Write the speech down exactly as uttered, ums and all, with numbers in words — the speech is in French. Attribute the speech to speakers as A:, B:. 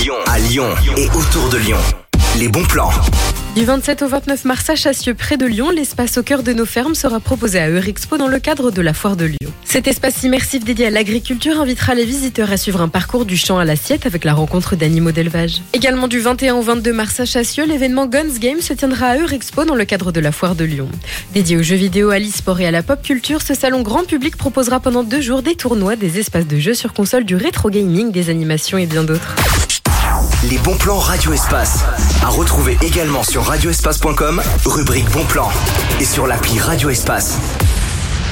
A: à Lyon et autour de Lyon. Les bons plans.
B: Du vingt-sept au vingt-neuf mars à Chassieux, près de Lyon, l'espace au cœur de nos fermes sera proposé à Eurexpo dans le cadre de la foire de Lyon. Cet espace immersif dédié à l'agriculture invitera les visiteurs à suivre un parcours du champ à l'assiette avec la rencontre d'animaux d'élevage. Également du vingt et un au vingt-deux mars à Chassieux, l'événement Guns Game se tiendra à Eurexpo dans le cadre de la foire de Lyon. Dédié aux jeux vidéo, à l'e-sport et à la pop culture, ce salon grand public proposera pendant deux jours des tournois, des espaces de jeux sur console, du rétro gaming, des animations et bien d'autres.
A: Les bons plans Radio Espace. À retrouver également sur radio espace point com, rubrique bons plans. Et sur l'appli Radio Espace.